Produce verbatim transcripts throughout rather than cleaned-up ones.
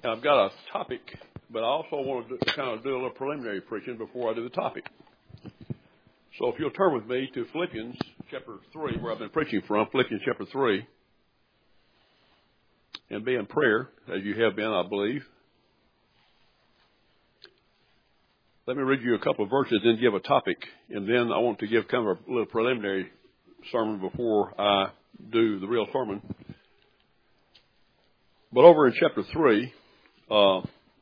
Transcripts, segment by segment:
And I've got a topic, but I also want to kind of do a little preliminary preaching before I do the topic. So if you'll turn with me to Philippians chapter three, where I've been preaching from, Philippians chapter three, and be in prayer, as you have been, I believe. Let me read you a couple of verses, then give a topic, and then I want to give kind of a little preliminary sermon before I do the real sermon. But over in chapter three, uh,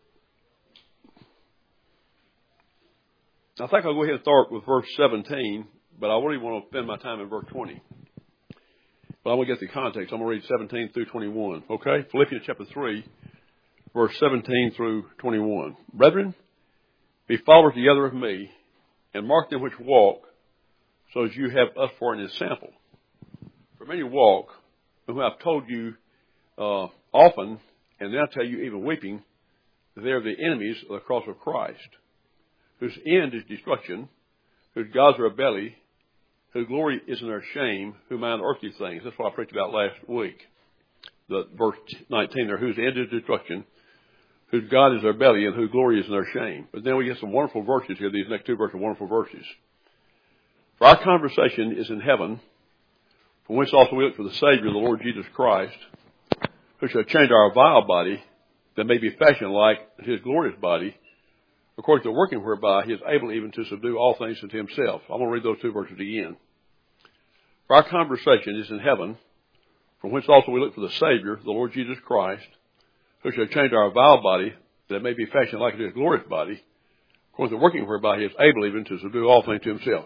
I think I'll go ahead and start with verse seventeen, but I really want to spend my time in verse twenty. But I'm going to get the context. I'm going to read seventeen through twenty-one. Okay? Philippians chapter three, verse seventeen through twenty-one. Brethren, be followers together of me, and mark them which walk, so as you have us for an example. For many walk, whom I have told you uh, often, and now tell you even weeping, that they are the enemies of the cross of Christ, whose end is destruction, whose gods are a belly, whose glory is in their shame, who mind earthly things. That's what I preached about last week. The verse nineteen there, whose end is destruction, whose God is their belly, and whose glory is in their shame. But then we get some wonderful verses here. These next two verses are wonderful verses. For our conversation is in heaven, from whence also we look for the Savior, the Lord Jesus Christ, who shall change our vile body, that may be fashioned like his glorious body, according to the working whereby he is able even to subdue all things unto himself. I'm going to read those two verses again. For our conversation is in heaven, from whence also we look for the Savior, the Lord Jesus Christ, who shall change our vile body, that it may be fashioned like his glorious body, according to the working whereby he is able even to subdue all things to himself.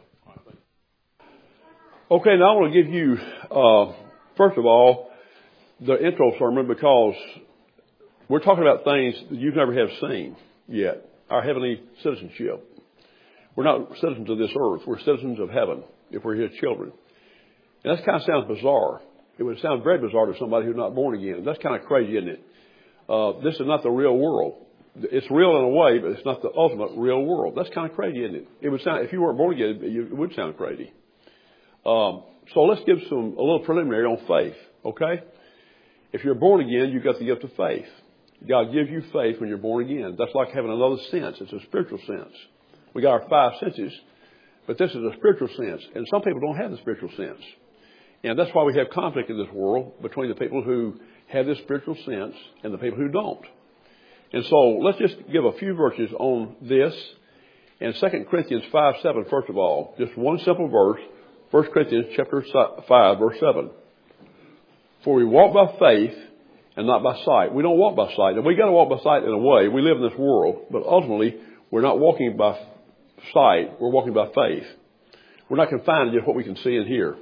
Okay, now I want to give you, uh, first of all, the intro sermon, because we're talking about things that you've never have seen yet. Our heavenly citizenship. We're not citizens of this earth. We're citizens of heaven if we're his children. And that kind of sounds bizarre. It would sound very bizarre to somebody who's not born again. That's kind of crazy, isn't it? Uh, this is not the real world. It's real in a way, but it's not the ultimate real world. That's kind of crazy, isn't it? It would sound, if you weren't born again, it would sound crazy. Um, so let's give some a little preliminary on faith, okay? If you're born again, you've got the gift of faith. God gives you faith when you're born again. That's like having another sense. It's a spiritual sense. We got our five senses, but this is a spiritual sense. And some people don't have the spiritual sense. And that's why we have conflict in this world between the people who have this spiritual sense and the people who don't. And so let's just give a few verses on this. And Second Corinthians five seven, first of all, just one simple verse. First Corinthians chapter five, verse seven. For we walk by faith and not by sight. We don't walk by sight. And we got to walk by sight in a way. We live in this world, but ultimately we're not walking by sight. We're walking by faith. We're not confined to just what we can see and hear.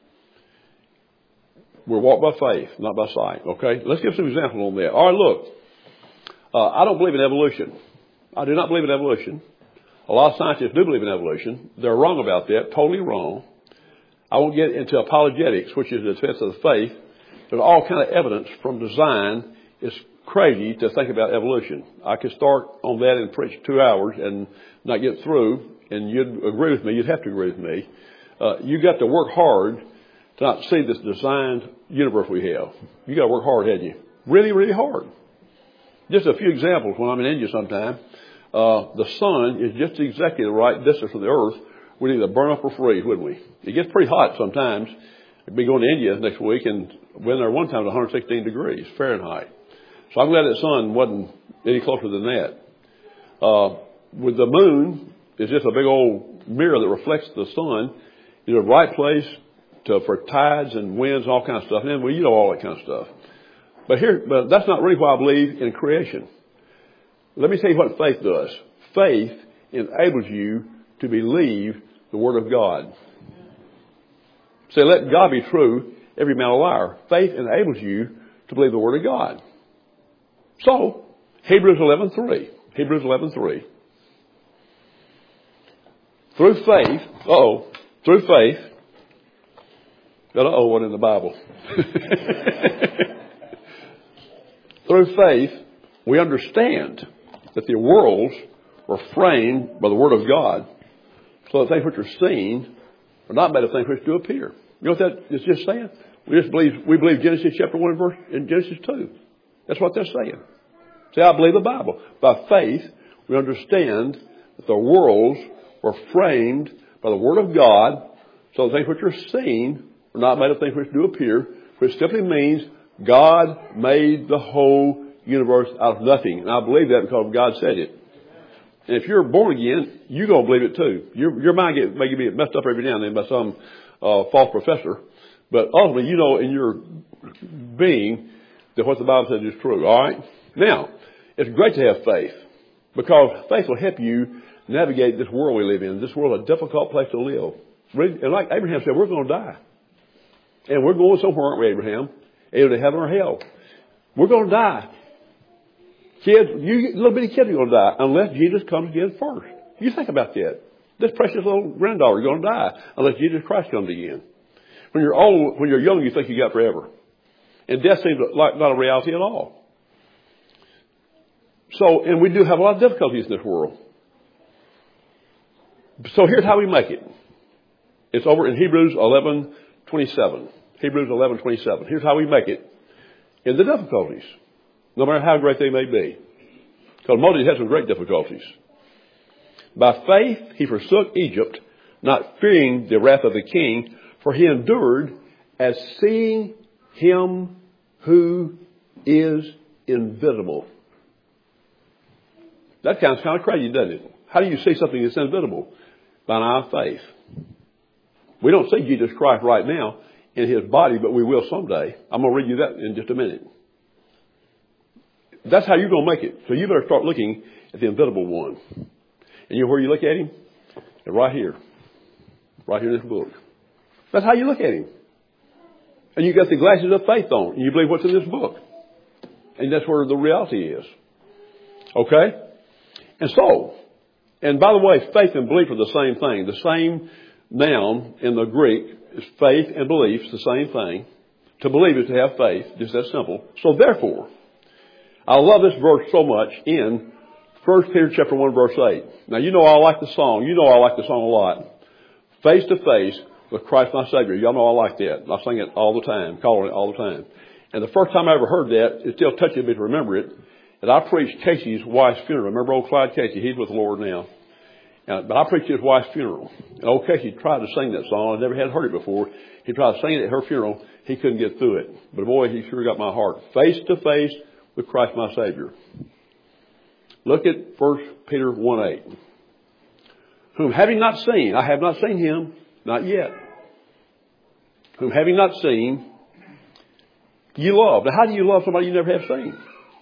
We're walk by faith, not by sight. Okay? Let's give some examples on that. All right, look. Uh, I don't believe in evolution. I do not believe in evolution. A lot of scientists do believe in evolution. They're wrong about that. Totally wrong. I won't get into apologetics, which is the defense of the faith. There's all kind of evidence from design. It's crazy to think about evolution. I could start on that and preach two hours and not get through, and you'd agree with me. You'd have to agree with me. Uh, you got to work hard to not see this designed universe we have. You got to work hard, haven't you? Really, really hard. Just a few examples. When I'm in India sometime, uh, the sun is just exactly the right distance from the earth. We'd either burn up or freeze, wouldn't we? It gets pretty hot sometimes. I'd be going to India next week, and when there one time it was one hundred sixteen degrees Fahrenheit. So I'm glad that sun wasn't any closer than that. Uh, with the moon, it's just a big old mirror that reflects the sun. It's the right place to, for tides and winds and all kinds of stuff. And then, well, you know all that kind of stuff. But here, but that's not really why I believe in creation. Let me tell you what faith does. Faith enables you to believe the Word of God. Say, let God be true, every man a liar. Faith enables you to believe the Word of God. So, Hebrews eleven three. Hebrews eleven three. Through faith, uh-oh, through faith, got an uh-oh one in the Bible. Through faith, we understand that the worlds were framed by the Word of God, so that things which are seen are not made of things which do appear. You know what that is just saying? We just believe, we believe Genesis chapter one and verse in Genesis two. That's what they're saying. See, I believe the Bible. By faith, we understand that the worlds were framed by the Word of God, so the things which are seen were not made of things which do appear, which simply means God made the whole universe out of nothing. And I believe that because God said it. And if you're born again, you're going to believe it too. Your, your mind get, may get messed up every now and then by some uh, false professor. But ultimately, you know in your being that what the Bible says is true. All right? Now, it's great to have faith because faith will help you navigate this world we live in. This world is a difficult place to live. And like Abraham said, we're going to die. And we're going somewhere, aren't we, Abraham? Either to heaven or hell. We're going to die. Kids, you little bitty kids are going to die unless Jesus comes again first. You think about that. This precious little granddaughter is going to die unless Jesus Christ comes again. When you're old, when you're young, you think you got forever. And death seems like not a reality at all. So, and we do have a lot of difficulties in this world. So here's how we make it. It's over in Hebrews eleven twenty-seven. Hebrews eleven twenty-seven. Here's how we make it in the difficulties, no matter how great they may be. Because Moses had some great difficulties. By faith he forsook Egypt, not fearing the wrath of the king, for he endured as seeing him who is invisible. That sounds kind of crazy, doesn't it? How do you see something that's invisible? By our faith. We don't see Jesus Christ right now in his body, but we will someday. I'm going to read you that in just a minute. That's how you're going to make it. So you better start looking at the invisible one. And you know where you look at him? Right here. Right here in this book. That's how you look at him. And you got the glasses of faith on. And you believe what's in this book. And that's where the reality is. Okay? And so, and by the way, faith and belief are the same thing. The same noun in the Greek is faith and belief. It's the same thing. To believe is to have faith. Just that simple. So therefore, I love this verse so much in First Peter chapter one, verse eight. Now, you know I like the song. You know I like the song a lot. Face to face with Christ my Savior. Y'all know I like that. I sing it all the time, calling it all the time. And the first time I ever heard that, it still touches me to remember it. And I preached Casey's wife's funeral. Remember old Clyde Casey? He's with the Lord now. And, but I preached his wife's funeral. And old Casey tried to sing that song. I never had heard it before. He tried to sing it at her funeral. He couldn't get through it. But boy, he sure got my heart. Face to face with Christ my Savior. Look at First Peter one eight. Whom having not seen, I have not seen him, not yet. Whom having not seen, you love. Now how do you love somebody you never have seen?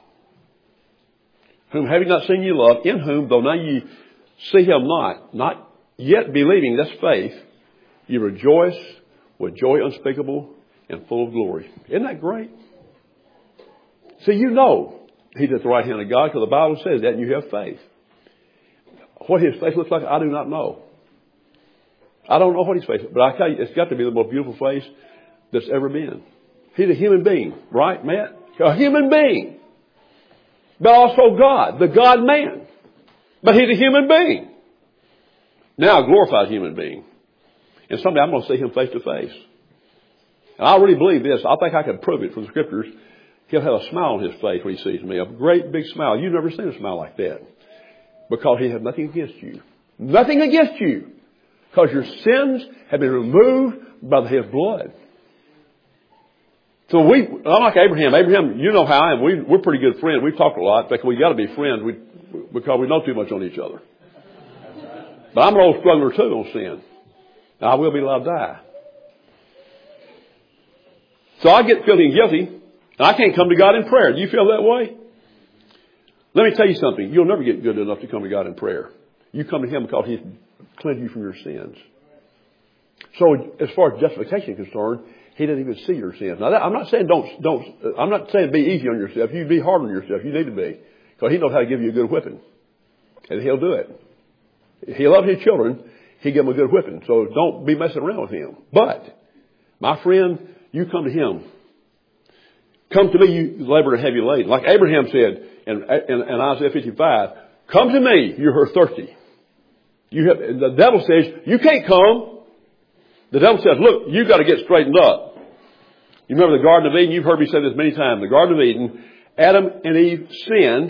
Whom having not seen you love, in whom, though now you see him not, not yet believing, that's faith, you rejoice with joy unspeakable and full of glory. Isn't that great? See, you know he's at the right hand of God because the Bible says that and you have faith. What his face looks like, I do not know. I don't know what his face is, but I tell you, it's got to be the most beautiful face that's ever been. He's a human being, right, Matt? A human being. But also God, the God-man. But he's a human being. Now a glorified human being. And someday I'm going to see him face to face. And I really believe this. I think I can prove it from the scriptures. He'll have a smile on his face when he sees me. A great big smile. You've never seen a smile like that. Because he has nothing against you. Nothing against you. Because your sins have been removed by his blood. So we, unlike Abraham, Abraham, you know how I am. We, we're pretty good friends. We've talked a lot. In fact, we got to be friends we, because we know too much on each other. But I'm an old struggler too on sin. Now I will be allowed to die. So I get feeling guilty, and I can't come to God in prayer. Do you feel that way? Let me tell you something. You'll never get good enough to come to God in prayer. You come to him because he's cleansed you from your sins. So as far as justification is concerned, he doesn't even see your sins. Now, that, I'm not saying don't, don't, I'm not saying be easy on yourself. You be hard on yourself. You need to be. Because he knows how to give you a good whipping. And he'll do it. If he loves his children, he'll give them a good whipping. So don't be messing around with him. But, my friend, you come to him. Come to me, you labor and heavy laden. Like Abraham said in, in, in Isaiah fifty-five, come to me, you're her thirsty. You have, the devil says, you can't come. The devil says, look, you've got to get straightened up. You remember the Garden of Eden? You've heard me say this many times. The Garden of Eden, Adam and Eve sinned,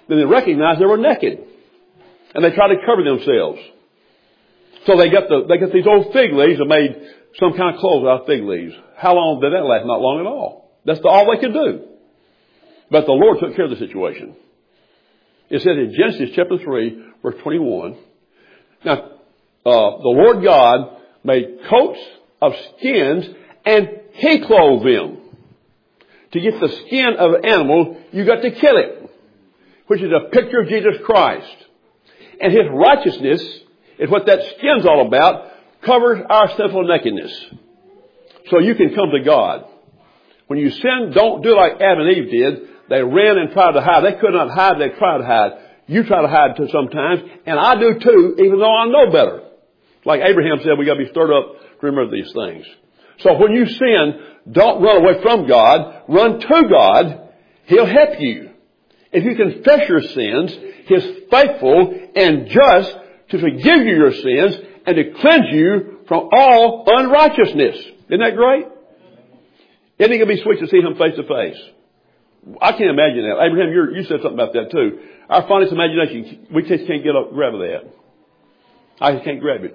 then they recognized they were naked. And they tried to cover themselves. So they got the, they got these old fig leaves and made some kind of clothes out of fig leaves. How long did that last? Not long at all. That's the, all they could do. But the Lord took care of the situation. It says in Genesis chapter three, verse twenty-one, now, uh, the Lord God made coats of skins and He clothed them. To get the skin of an animal, you got to kill it, which is a picture of Jesus Christ. And His righteousness is what that skin's all about, covers our sinful nakedness. So you can come to God. When you sin, don't do like Adam and Eve did. They ran and tried to hide. They could not hide, they tried to hide. You try to hide too sometimes, and I do too, even though I know better. Like Abraham said, we got to be stirred up to remember these things. So when you sin, don't run away from God. Run to God. He'll help you. If you confess your sins, He's faithful and just to forgive you your sins and to cleanse you from all unrighteousness. Isn't that great? Isn't it going to be sweet to see Him face to face? I can't imagine that. Abraham, you're, you said something about that too. Our finest imagination, we just can't get up, grab that. I just can't grab it.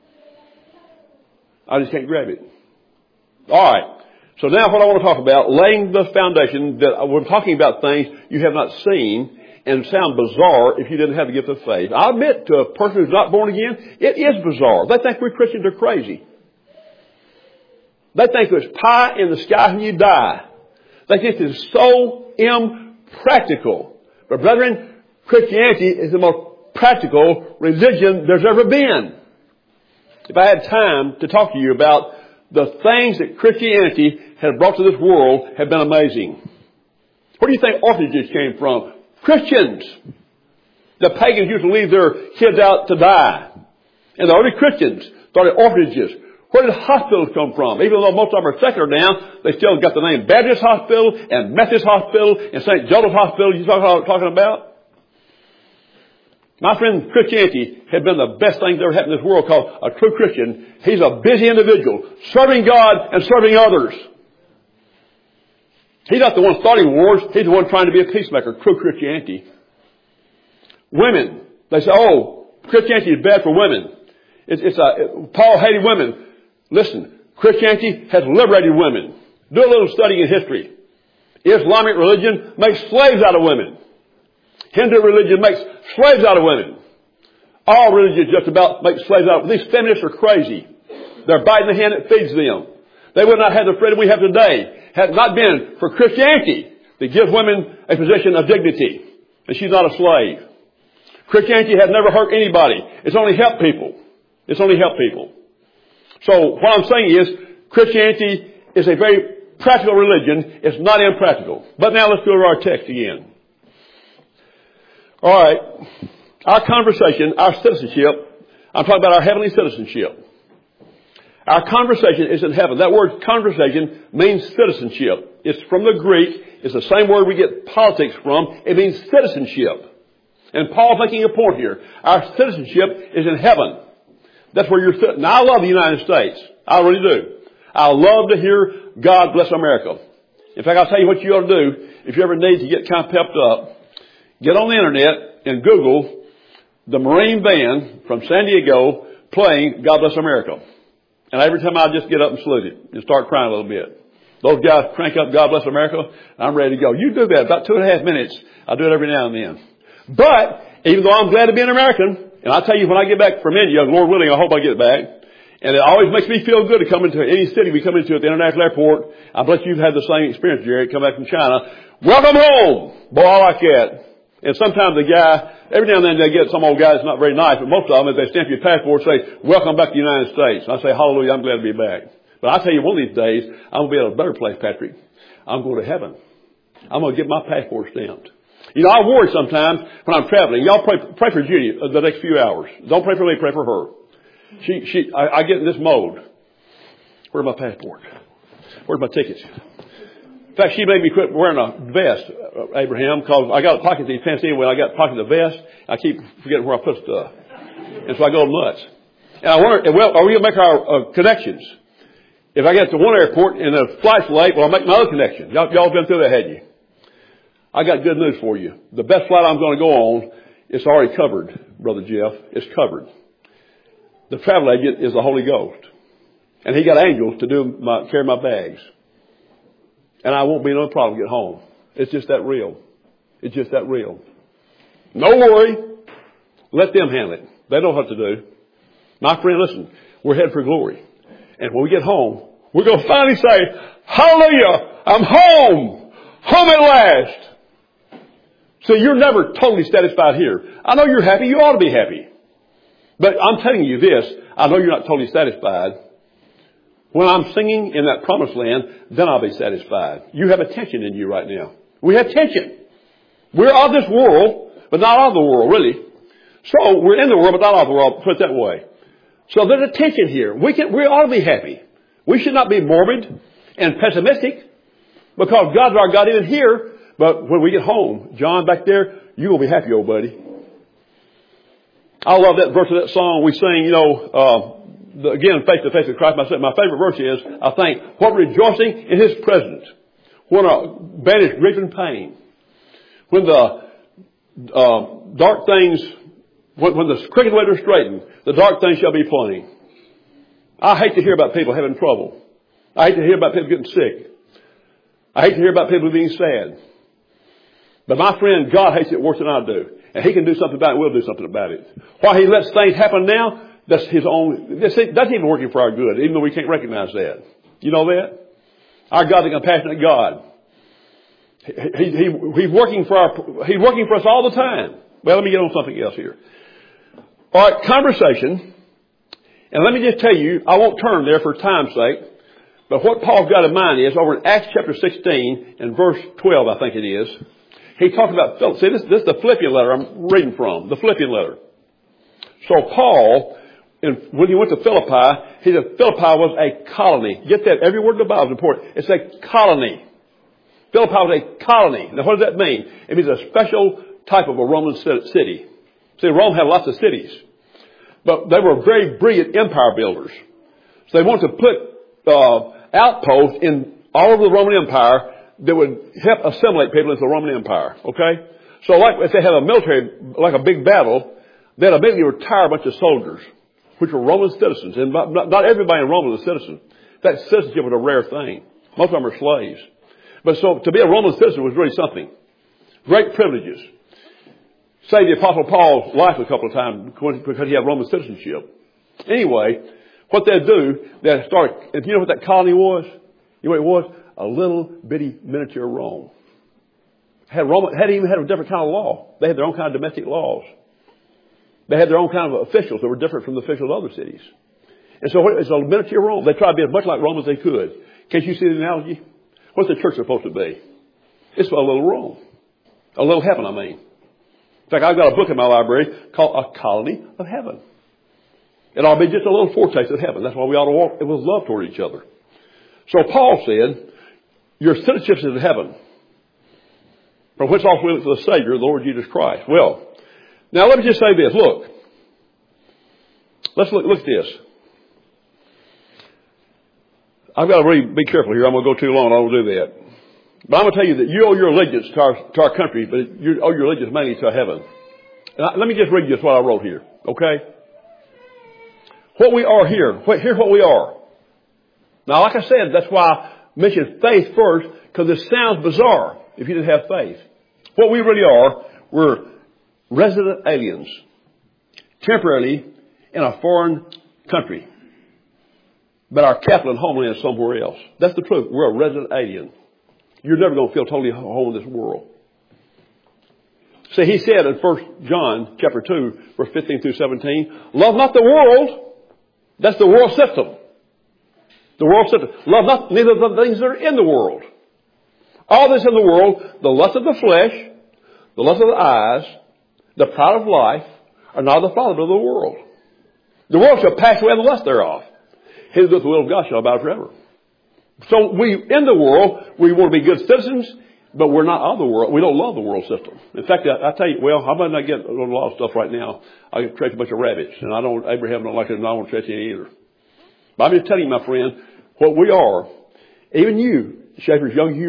I just can't grab it. All right. So now what I want to talk about, laying the foundation, that we're talking about things you have not seen and sound bizarre if you didn't have the gift of faith. I admit to a person who's not born again, it is bizarre. They think we Christians are crazy. They think it's pie in the sky when you die. They think it's so impractical. But brethren, Christianity is the most practical religion there's ever been. If I had time to talk to you about the things that Christianity has brought to this world have been amazing. Where do you think orphanages came from? Christians. The pagans used to leave their kids out to die. And the early Christians started orphanages. Where did hospitals come from? Even though most of them are secular now, they still got the name Baptist Hospital and Methodist Hospital and Saint Joseph Hospital. You know what I'm talking about? My friend, Christianity had been the best thing that ever happened in this world, because a true Christian, he's a busy individual, serving God and serving others. He's not the one starting wars. He's the one trying to be a peacemaker. True Christianity. Women, they say, oh, Christianity is bad for women. It's, it's a, it, Paul hated women. Listen, Christianity has liberated women. Do a little study in history. Islamic religion makes slaves out of women. Hindu religion makes slaves out of women. All religions just about make slaves out of women. These feminists are crazy. They're biting the hand that feeds them. They would not have the freedom we have today had it not been for Christianity that gives women a position of dignity. And she's not a slave. Christianity has never hurt anybody. It's only helped people. It's only helped people. So what I'm saying is, Christianity is a very practical religion. It's not impractical. But now let's go to our text again. All right. Our conversation, our citizenship, I'm talking about our heavenly citizenship. Our conversation is in heaven. That word conversation means citizenship. It's from the Greek. It's the same word we get politics from. It means citizenship. And Paul's making a point here. Our citizenship is in heaven. That's where you're sitting. Now, I love the United States. I really do. I love to hear God bless America. In fact, I'll tell you what you ought to do if you ever need to get kind of pepped up. Get on the internet and Google the Marine Band from San Diego playing God Bless America. And every time I just get up and salute it and start crying a little bit. Those guys crank up God Bless America, I'm ready to go. You do that about two and a half minutes. I do it every now and then. But even though I'm glad to be an American, and I tell you, when I get back from India, Lord willing, I hope I get back. And it always makes me feel good to come into any city we come into at the international airport. I bet you've had the same experience, Jerry, come back from China. Welcome home! Boy, I like that. And sometimes the guy, every now and then they get some old guy that's not very nice, but most of them, if they stamp your passport, say, welcome back to the United States. And I say, hallelujah, I'm glad to be back. But I tell you, one of these days, I'm going to be at a better place, Patrick. I'm going to heaven. I'm going to get my passport stamped. You know, I worry sometimes when I'm traveling. Y'all pray, pray for Judy the next few hours. Don't pray for me, pray for her. She, she, I, I get in this mode. Where's my passport? Where's my tickets? In fact, she made me quit wearing a vest, uh, Abraham, because I got a pocket these pants anyway. I got a pocket the vest. I keep forgetting where I put stuff. And so I go nuts. And I wonder, well, are we going to make our uh, connections? If I get to one airport and the flight's late, well, I'll make my other connection. Y'all, y'all been through that, hadn't you? I got good news for you. The best flight I'm going to go on, it's already covered, Brother Jeff. It's covered. The travel agent is the Holy Ghost. And he got angels to do my, carry my bags. And I won't be no problem to get home. It's just that real. It's just that real. No worry. Let them handle it. They know what to do. My friend, listen, we're headed for glory. And when we get home, we're going to finally say, hallelujah, I'm home. Home at last. So you're never totally satisfied here. I know you're happy. You ought to be happy. But I'm telling you this, I know you're not totally satisfied. When I'm singing in that promised land, then I'll be satisfied. You have a tension in you right now. We have tension. We're of this world, but not of the world, really. So we're in the world, but not of the world. Put it that way. So there's a tension here. We can, we ought to be happy. We should not be morbid and pessimistic because God's our God even here. But when we get home, John back there, you're going to be happy, old buddy. I love that verse of that song we sing, you know, uh, the, again, face to face with Christ. My, my favorite verse is, I think, what rejoicing in His presence. When a banish grief and pain. When the uh, dark things, when, when the crooked ways are straightened, the dark things shall be plain. I hate to hear about people having trouble. I hate to hear about people getting sick. I hate to hear about people being sad. But my friend, God hates it worse than I do. And He can do something about it. We'll do something about it. Why He lets things happen now, that's His own, that's, that's even working for our good, even though we can't recognize that. You know that? Our God's a compassionate God. He, he, he, he's working for our, He's working for us all the time. Well, let me get on something else here. All right, conversation. And let me just tell you, I won't turn there for time's sake. But what Paul's got in mind is, over in Acts chapter sixteen and verse twelve, I think it is, he talks about Philippi. See, this, this is the Philippian letter I'm reading from, the Philippian letter. So Paul, in, when he went to Philippi, he said Philippi was a colony. Get that, every word in the Bible is important. It's a colony. Philippi was a colony. Now what does that mean? It means a special type of a Roman city. See, Rome had lots of cities. But they were very brilliant empire builders. So they wanted to put uh, outposts in all over the Roman Empire that would help assimilate people into the Roman Empire. Okay? So like if they had a military, like a big battle, they'd immediately retire a bunch of soldiers, which were Roman citizens. And not, not everybody in Rome was a citizen. In fact, citizenship was a rare thing. Most of them were slaves. But so to be a Roman citizen was really something. Great privileges. Saved the Apostle Paul's life a couple of times because he had Roman citizenship. Anyway, what they'd do, they'd start, and you know what that colony was? You know what it was? A little bitty miniature Rome. Had Rome, had even had a different kind of law. They had their own kind of domestic laws. They had their own kind of officials that were different from the officials of other cities. And so it's a miniature Rome. They tried to be as much like Rome as they could. Can't you see the analogy? What's the church supposed to be? It's a little Rome. A little heaven, I mean. In fact, I've got a book in my library called A Colony of Heaven. It ought to be just a little foretaste of heaven. That's why we ought to walk with love toward each other. So Paul said, your citizenship is in heaven, from which also we look to the Savior, the Lord Jesus Christ. Well, now let me just say this. Look. Let's look, look at this. I've got to really be careful here. I'm going to go too long. I won't do that. But I'm going to tell you that you owe your allegiance to our, to our country, but you owe your allegiance mainly to heaven. And I, let me just read you what I wrote here, okay? What we are here. What, here's what we are. Now, like I said, that's why I mentioned faith first, because it sounds bizarre if you didn't have faith. What we really are, we're resident aliens, temporarily in a foreign country. But our capital and homeland is somewhere else. That's the truth. We're a resident alien. You're never going to feel totally home in this world. See, he said in First John chapter two, verse fifteen through seventeen, love not the world. That's the world system. The world system. Love not neither of the things that are in the world. All this in the world, the lust of the flesh, the lust of the eyes, the pride of life, are not the father of the world. The world shall pass away and the lust thereof. He that doeth the will of God shall abide forever. So we, in the world, we want to be good citizens, but we're not of the world. We don't love the world system. In fact, I, I tell you, well, I might not get a lot of stuff right now. I get chase a bunch of rabbits, and I don't, Abraham don't like it, and I don't want to chase any either. But I'm just telling you, my friend, what we are, even you, Schaefer, as young as you are,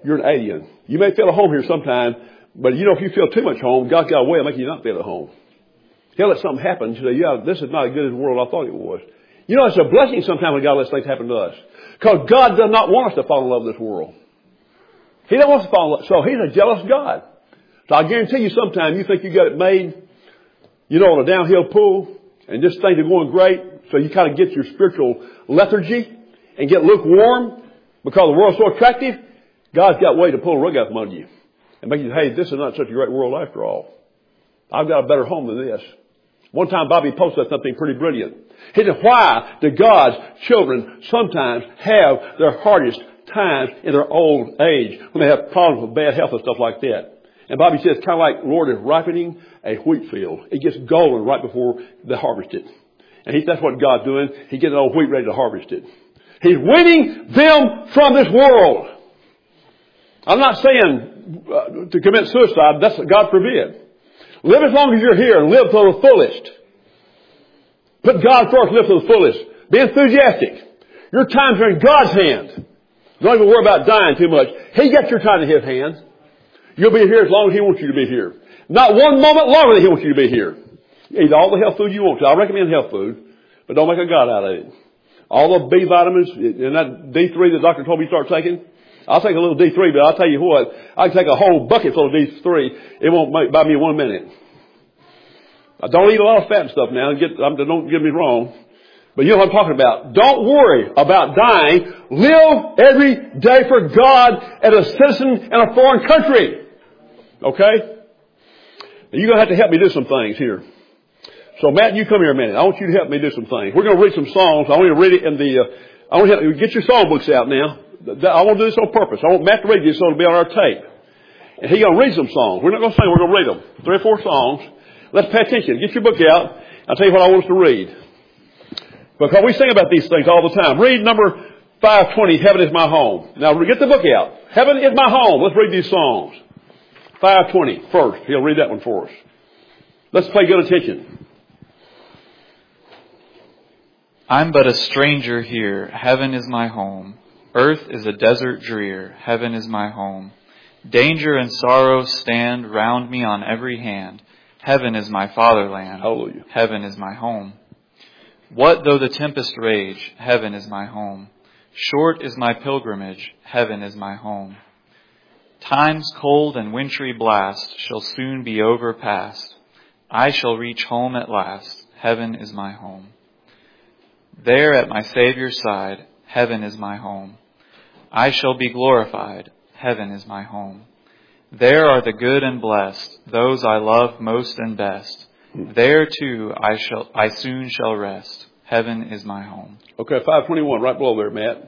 you're an alien. You may feel at home here sometime, but you know, if you feel too much home, God's got a way of making you not feel at home. He'll let something happen. You say, yeah, this is not as good as the world I thought it was. You know, it's a blessing sometimes when God lets things happen to us. Because God does not want us to fall in love with this world. He doesn't want us to fall in love. So He's a jealous God. So I guarantee you sometime you think you got it made, you know, on a downhill pool, and just things are going great, so you kind of get your spiritual lethargy and get lukewarm because the world's so attractive. God's got a way to pull a rug out from under you and make you say, hey, this is not such a great world after all. I've got a better home than this. One time Bobby posted something pretty brilliant. He said, why do God's children sometimes have their hardest times in their old age when they have problems with bad health and stuff like that? And Bobby says it's kind of like Lord is ripening a wheat field. It gets golden right before they harvest it. And he, that's what God's doing. He's getting old wheat ready to harvest it. He's winning them from this world. I'm not saying uh, to commit suicide. That's God forbid. Live as long as you're here and live to the fullest. Put God first, live to the fullest. Be enthusiastic. Your times are in God's hands. Don't even worry about dying too much. He got your time in His hands. You'll be here as long as He wants you to be here. Not one moment longer than He wants you to be here. Eat all the health food you want to. I recommend health food, but don't make a God out of it. All the B vitamins and that D three the doctor told me to start taking. I'll take a little D three, but I'll tell you what, I can take a whole bucket full of D three. It won't make, buy me one minute. I don't eat a lot of fat and stuff now. Get, don't get me wrong. But you know what I'm talking about. Don't worry about dying. Live every day for God as a citizen in a foreign country. Okay? You're going to have to help me do some things here. So Matt, you come here a minute. I want you to help me do some things. We're going to read some songs. I want you to read it in the, uh, I want you to get your songbooks out now. I want to do this on purpose. I want Matt to read this so it'll be on our tape. And he's going to read some songs. We're not going to sing, we're going to read them. Three or four songs. Let's pay attention. Get your book out. I'll tell you what I want us to read. Because we sing about these things all the time. Read number five twenty, Heaven is My Home. Now get the book out. Heaven is My Home. Let's read these songs. five twenty first. He'll read that one for us. Let's pay good attention. I'm but a stranger here. Heaven is my home. Earth is a desert drear. Heaven is my home. Danger and sorrow stand round me on every hand. Heaven is my fatherland. Hallelujah. Heaven is my home. What though the tempest rage? Heaven is my home. Short is my pilgrimage. Heaven is my home. Time's cold and wintry blast shall soon be overpast. I shall reach home at last. Heaven is my home. There at my Savior's side, heaven is my home. I shall be glorified. Heaven is my home. There are the good and blessed, those I love most and best. There too I shall, I soon shall rest. Heaven is my home. Okay, five twenty-one, right below there, Matt.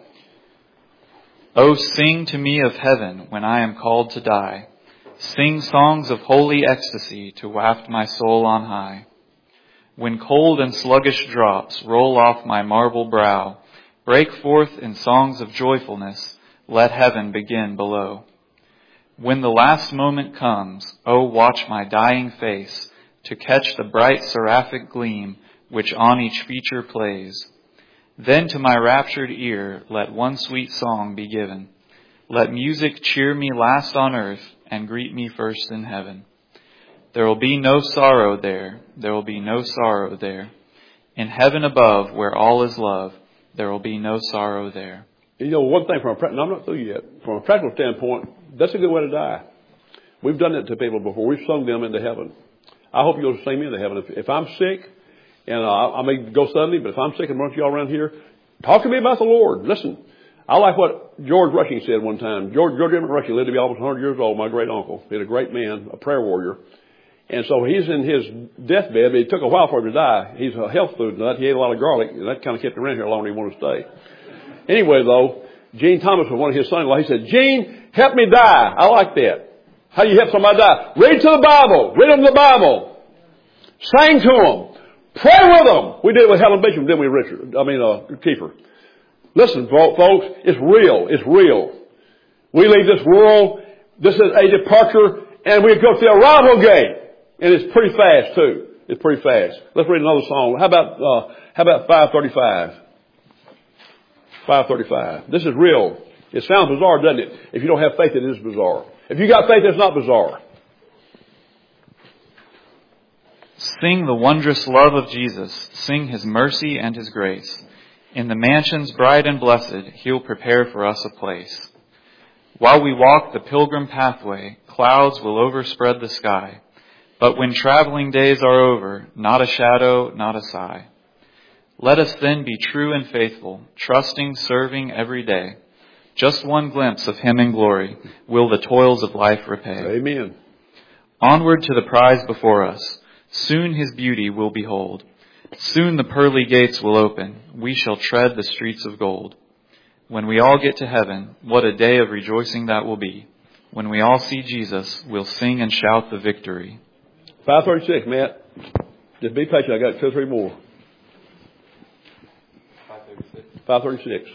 Oh, sing to me of heaven when I am called to die. Sing songs of holy ecstasy to waft my soul on high. When cold and sluggish drops roll off my marble brow, break forth in songs of joyfulness, let heaven begin below. When the last moment comes, oh, watch my dying face, to catch the bright seraphic gleam which on each feature plays. Then to my raptured ear let one sweet song be given. Let music cheer me last on earth and greet me first in heaven. There will be no sorrow there, there will be no sorrow there. In heaven above, where all is love, there will be no sorrow there. You know, one thing from a, no, I'm not through yet. From a practical standpoint, that's a good way to die. We've done that to people before. We've sung them into heaven. I hope you'll sing me into heaven. If, if I'm sick, and uh, I may go suddenly, but if I'm sick and run to y'all around here, talk to me about the Lord. Listen, I like what George Rushing said one time. George, George Emmett Rushing lived to be almost one hundred years old, my great uncle. He was a great man, a prayer warrior. And so he's in his deathbed, but it took a while for him to die. He's a health food nut. He ate a lot of garlic, and that kind of kept him around here longer than he wanted to stay. Anyway, though, Gene Thomas was one of his sons-in-law. He said, Gene, help me die. I like that. How do you help somebody die? Read to the Bible. Read them the Bible. Sing to them. Pray with them. We did it with Helen Bishop, didn't we, Richard? I mean, uh, Kiefer. Listen, folks, it's real. It's real. We leave this world. This is a departure, and we go to the arrival gate. And it's pretty fast, too. It's pretty fast. Let's read another song. How about, uh, how about five thirty-five? five thirty-five. This is real. It sounds bizarre, doesn't it? If you don't have faith, it is bizarre. If you got faith, it's not bizarre. Sing the wondrous love of Jesus. Sing his mercy and his grace. In the mansions bright and blessed, he'll prepare for us a place. While we walk the pilgrim pathway, clouds will overspread the sky. But when traveling days are over, not a shadow, not a sigh. Let us then be true and faithful, trusting, serving every day. Just one glimpse of him in glory will the toils of life repay. Amen. Onward to the prize before us. Soon his beauty we'll behold. Soon the pearly gates will open. We shall tread the streets of gold. When we all get to heaven, what a day of rejoicing that will be. When we all see Jesus, we'll sing and shout the victory. five thirty-six, Matt. Just be patient. I got two or three more. five thirty-six.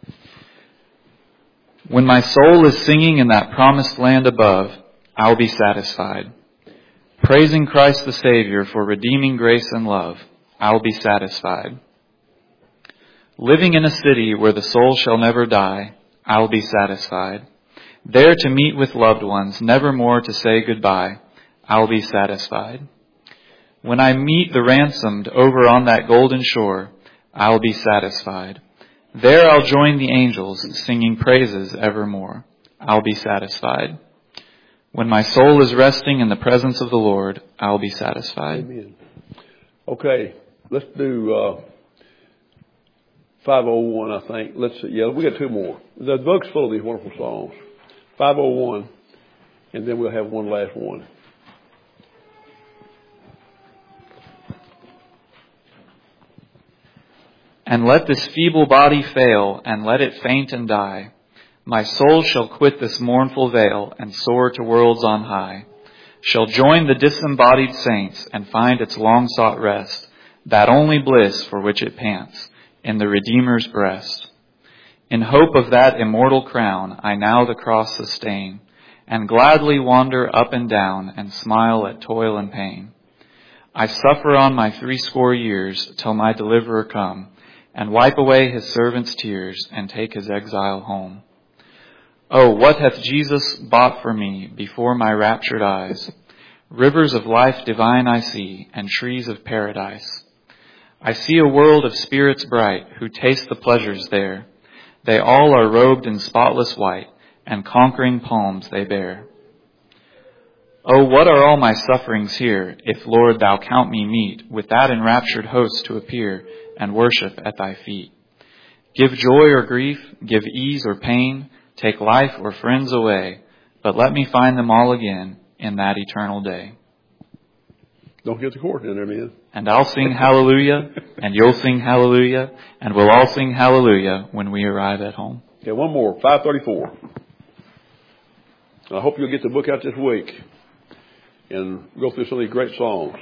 When my soul is singing in that promised land above, I'll be satisfied. Praising Christ the Savior for redeeming grace and love, I'll be satisfied. Living in a city where the soul shall never die, I'll be satisfied. There to meet with loved ones, never more to say goodbye, I'll be satisfied. When I meet the ransomed over on that golden shore, I'll be satisfied. There I'll join the angels, singing praises evermore. I'll be satisfied. When my soul is resting in the presence of the Lord, I'll be satisfied. Amen. Okay, let's do uh, five oh one, I think. Let's see. Yeah, we got two more. The book's full of these wonderful songs. five oh one, and then we'll have one last one. And let this feeble body fail, and let it faint and die. My soul shall quit this mournful vale, and soar to worlds on high. Shall join the disembodied saints, and find its long-sought rest, that only bliss for which it pants, in the Redeemer's breast. In hope of that immortal crown, I now the cross sustain, and gladly wander up and down, and smile at toil and pain. I suffer on my threescore years, till my deliverer come, and wipe away his servant's tears, and take his exile home. Oh, what hath Jesus bought for me before my raptured eyes? Rivers of life divine I see, and trees of paradise. I see a world of spirits bright, who taste the pleasures there. They all are robed in spotless white, and conquering palms they bear. Oh, what are all my sufferings here, if, Lord, thou count me meet with that enraptured host to appear and worship at thy feet. Give joy or grief, give ease or pain, take life or friends away, but let me find them all again in that eternal day. Don't get the chorus in there, man. And I'll sing hallelujah, and you'll sing hallelujah, and we'll all sing hallelujah when we arrive at home. Okay, one more, five thirty-four. I hope you'll get the book out this week and go through some of these great songs.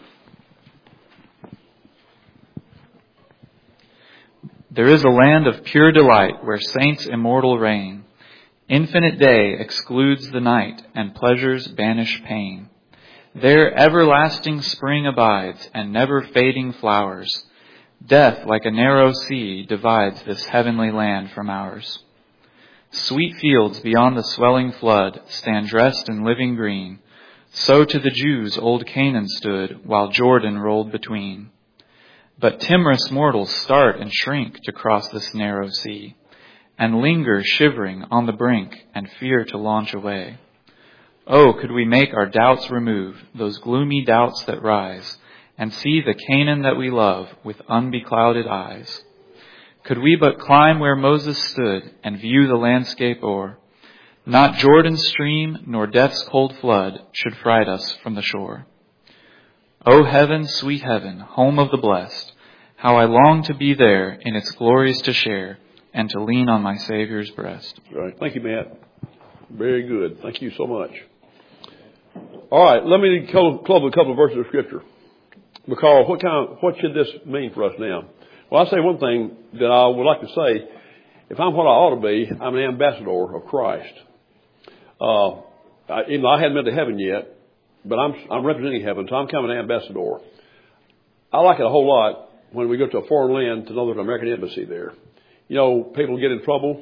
There is a land of pure delight where saints immortal reign. Infinite day excludes the night, and pleasures banish pain. There everlasting spring abides, and never fading flowers. Death, like a narrow sea, divides this heavenly land from ours. Sweet fields beyond the swelling flood stand dressed in living green. So to the Jews old Canaan stood, while Jordan rolled between. But timorous mortals start and shrink to cross this narrow sea, and linger shivering on the brink, and fear to launch away. Oh, could we make our doubts remove, those gloomy doubts that rise, and see the Canaan that we love with unbeclouded eyes. Could we but climb where Moses stood, and view the landscape o'er, not Jordan's stream, nor death's cold flood, should fright us from the shore. O heaven, sweet heaven, home of the blessed, how I long to be there in its glories to share, and to lean on my Savior's breast. Right. Thank you, Matt. Very good. Thank you so much. All right, let me close with a couple of verses of Scripture. Because what kind of, what should this mean for us now? Well, I'll say one thing that I would like to say. If I'm what I ought to be, I'm an ambassador of Christ. Uh, I, you know, I haven't been to heaven yet, but I'm I'm representing heaven, so I'm kind of an ambassador. I like it a whole lot when we go to a foreign land to know there's an American embassy there. You know, people get in trouble.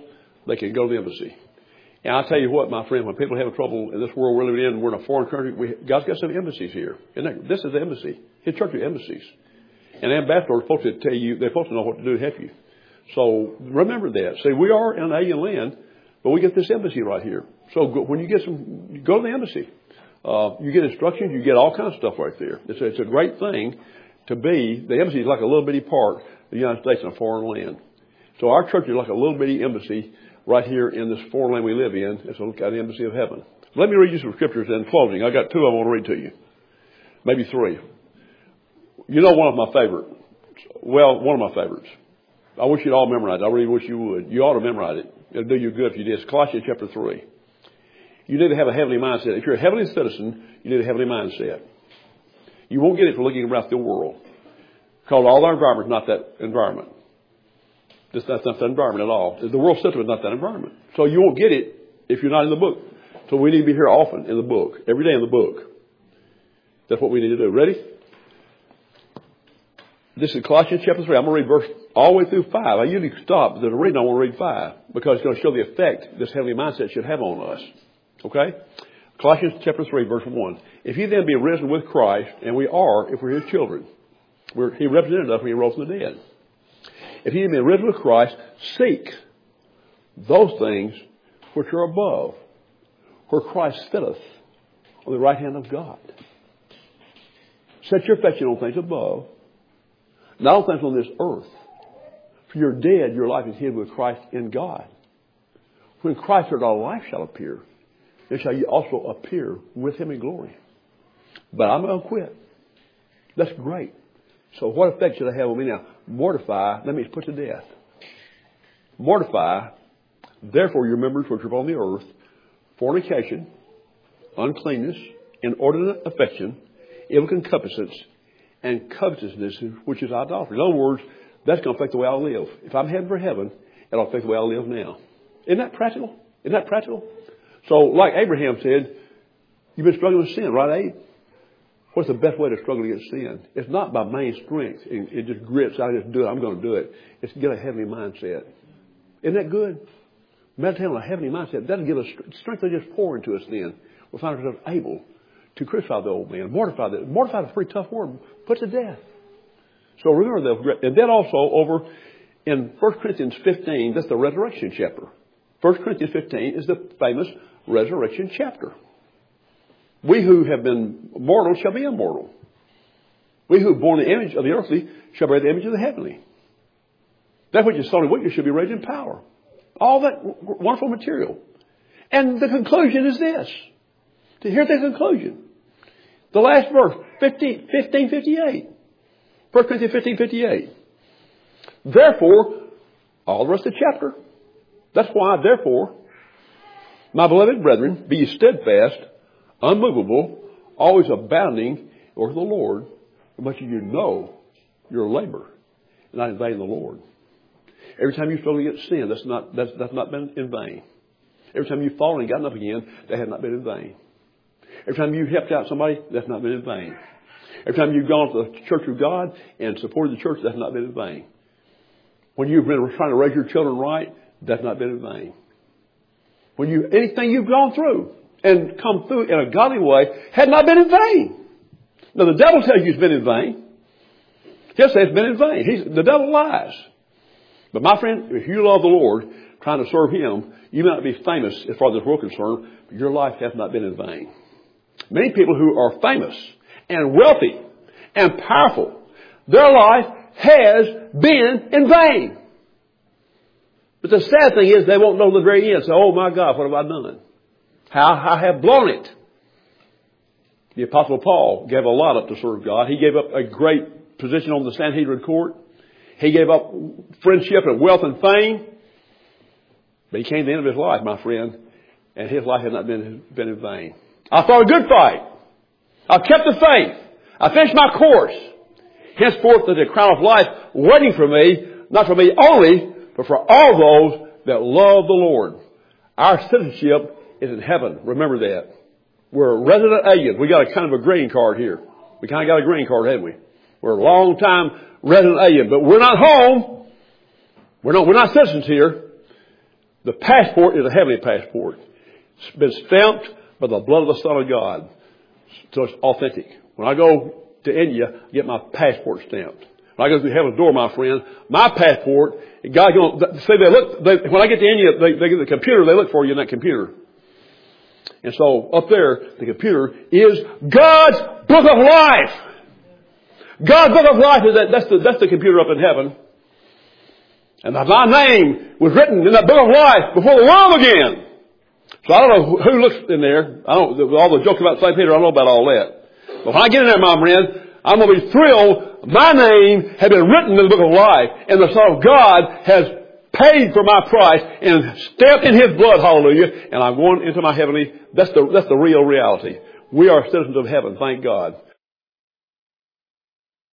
they can go to the embassy. And I'll tell you what, my friend, when people have trouble in this world we're living in, we're in a foreign country, we, God's got some embassies here. And that, this is the embassy. His church is embassies. And the ambassador is supposed to tell you, they're supposed to know what to do to help you. So remember that. See, we are in an alien land, but we get this embassy right here. So go, when you get some, you go to the embassy. Uh, you get instructions, you get all kinds of stuff right there. It's a, it's a great thing to be. The embassy is like a little bitty part of the United States in a foreign land. So our church is like a little bitty embassy right here in this foreign land we live in. It's like the embassy of heaven. Let me read you some scriptures in closing. I got two I want to read to you. Maybe three. You know one of my favorites. Well, one of my favorites. I wish you'd all memorize it. I really wish you would. You ought to memorize it. It'll do you good if you did. It's Colossians chapter three. You need to have a heavenly mindset. If you're a heavenly citizen, you need a heavenly mindset. You won't get it for looking around the world. Because all our environment is not that environment. That's not that environment at all. The world system is not that environment. So you won't get it if you're not in the book. So we need to be here often in the book. Every day in the book. That's what we need to do. Ready? This is Colossians chapter three. I'm going to read verse all the way through five. I usually stop. There's a reason I want to read five. Because it's going to show the effect this heavenly mindset should have on us. Okay? Colossians chapter three, verse one. If ye then be risen with Christ, and we are if we're his children. We're, he represented us when he rose from the dead. If ye then be risen with Christ, seek those things which are above, where Christ sitteth on the right hand of God. Set your affection on things above, not on things on this earth. For you're dead, your life is hid with Christ in God. When Christ our life shall appear, then shall you also appear with him in glory. But I'm going to quit. That's great. So what effect should I have on me now? Mortify, that means put to death. Mortify, therefore, your members which are upon the earth, fornication, uncleanness, inordinate affection, evil concupiscence, and covetousness, which is idolatry. In other words, that's going to affect the way I live. If I'm heading for heaven, it'll affect the way I live now. Isn't that practical? Isn't that practical? So, like Abraham said, you've been struggling with sin, right, Abe? What's the best way to struggle against sin? It's not by main strength. It, it just grits. I just do it. I'm going to do it. It's to get a heavenly mindset. Isn't that good? Meditate on a heavenly mindset. That'll give us strength to just pour into us then. We'll find ourselves able to crucify the old man. Mortify that. Mortify is a pretty tough word. Put to death. So remember that. And then also over in First Corinthians fifteen, that's the resurrection chapter. First Corinthians fifteen is the famous resurrection chapter. We who have been mortal shall be immortal. We who have borne the image of the earthly shall bear the image of the heavenly. That which is sown in weakness shall be raised in power. All that wonderful material. And the conclusion is this. To hear the conclusion. The last verse, fifteen fifty-eight. First Corinthians fifteen fifty-eight. Therefore, all the rest of the chapter. That's why, therefore, my beloved brethren, be ye steadfast, unmovable, always abounding with the Lord, as much as you know your labor, and not in vain the Lord. Every time you struggle against sin, that's not that's that's not been in vain. Every time you've fallen and gotten up again, that has not been in vain. Every time you've helped out somebody, that's not been in vain. Every time you've gone to the church of God and supported the church, that's not been in vain. When you've been trying to raise your children right, that's not been in vain. When you anything you've gone through and come through in a godly way had not been in vain. Now the devil tells you it's been in vain. He'll say it's been in vain. He's, the devil lies. But my friend, if you love the Lord, trying to serve him, you may not be famous as far as this world is concerned, but your life has not been in vain. Many people who are famous and wealthy and powerful, their life has been in vain. But the sad thing is they won't know the very end. Say, oh my God, what have I done? How I have blown it. The Apostle Paul gave a lot up to serve God. He gave up a great position on the Sanhedrin court. He gave up friendship and wealth and fame. But he came to the end of his life, my friend, and his life has not been, been in vain. I fought a good fight. I kept the faith. I finished my course. Henceforth there's a crown of life waiting for me, not for me only, but for all those that love the Lord. Our citizenship is in heaven. Remember that. We're resident aliens. We got a kind of a green card here. We kind of got a green card, haven't we? We're a long time resident alien, but we're not home. We're not, we're not citizens here. The passport is a heavenly passport. It's been stamped by the blood of the Son of God. So it's authentic. When I go to India, I get my passport stamped. When I go through heaven's door, my friend, my passport, God going say they look. They, when I get to India, they, they get the computer. They look for you in that computer. And so up there, the computer is God's book of life. God's book of life is that. That's the that's the computer up in heaven. And my name was written in that book of life before the world began. So I don't know who looks in there. I don't, all the jokes about Saint Peter, I don't know about all that. But when I get in there, my friend, I'm going to be thrilled. My name has been written in the book of life. And the Son of God has paid for my price and stamped in His blood, hallelujah. And I'm going into my heavenly, that's the, that's the real reality. We are citizens of heaven, thank God.